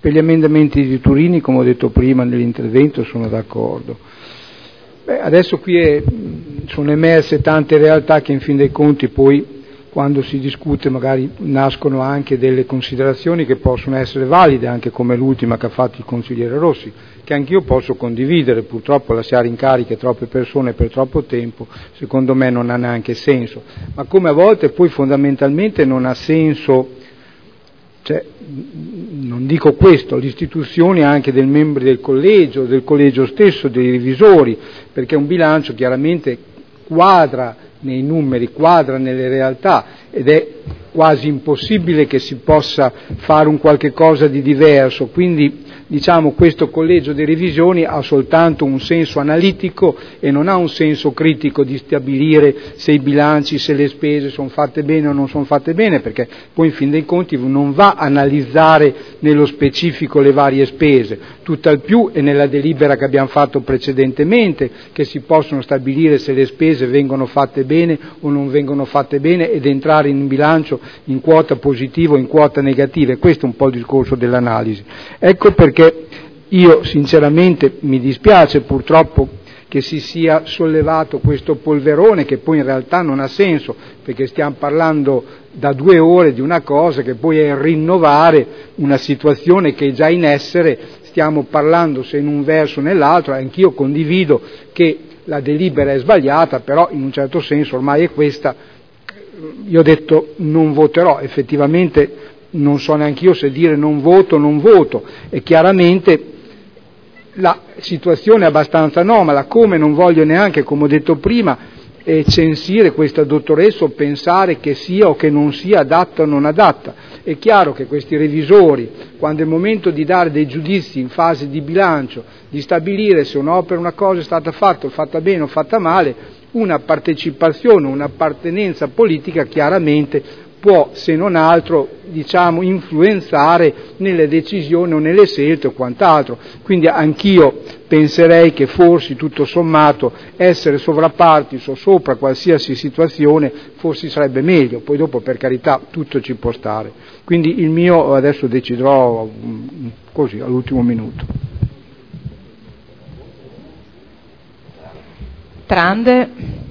Per gli emendamenti di Turini, come ho detto prima nell'intervento, sono d'accordo. Adesso qui sono emerse tante realtà che in fin dei conti poi, quando si discute, magari nascono anche delle considerazioni che possono essere valide, anche come l'ultima che ha fatto il consigliere Rossi, che anch'io posso condividere. Purtroppo lasciare in cariche troppe persone per troppo tempo, secondo me non ha neanche senso, ma come a volte poi fondamentalmente non ha senso, cioè, non dico questo, l'istituzione anche dei membri del collegio stesso, dei revisori, perché un bilancio chiaramente quadra nei numeri, quadra nelle realtà, ed è quasi impossibile che si possa fare un qualche cosa di diverso. Quindi diciamo questo collegio di revisioni ha soltanto un senso analitico e non ha un senso critico di stabilire se i bilanci, se le spese sono fatte bene o non sono fatte bene, perché poi in fin dei conti non va a analizzare nello specifico le varie spese, tutt'al più è nella delibera che abbiamo fatto precedentemente che si possono stabilire se le spese vengono fatte bene o non vengono fatte bene ed entrare in bilancio in quota positiva o in quota negativa, e questo è un po' il discorso dell'analisi. Ecco perché io sinceramente mi dispiace purtroppo che si sia sollevato questo polverone che poi in realtà non ha senso, perché stiamo parlando da 2 ore di una cosa che poi è rinnovare una situazione che è già in essere. Stiamo parlando se in un verso o nell'altro, anch'io condivido che la delibera è sbagliata, però in un certo senso ormai è questa. Io ho detto non voterò, effettivamente non so neanche io se dire non voto, e chiaramente la situazione è abbastanza anomala, come non voglio neanche, come ho detto prima, censire questa dottoressa o pensare che sia o che non sia adatta o non adatta. È chiaro che questi revisori, quando è il momento di dare dei giudizi in fase di bilancio, di stabilire se un'opera, una cosa è stata fatta o fatta bene o fatta male, una partecipazione, un'appartenenza politica chiaramente può, se non altro, influenzare nelle decisioni o nelle scelte o quant'altro. Quindi anch'io penserei che forse, tutto sommato, essere sovrapparti o sopra qualsiasi situazione forse sarebbe meglio, poi dopo per carità tutto ci può stare. Quindi il mio adesso deciderò così all'ultimo minuto. Trande.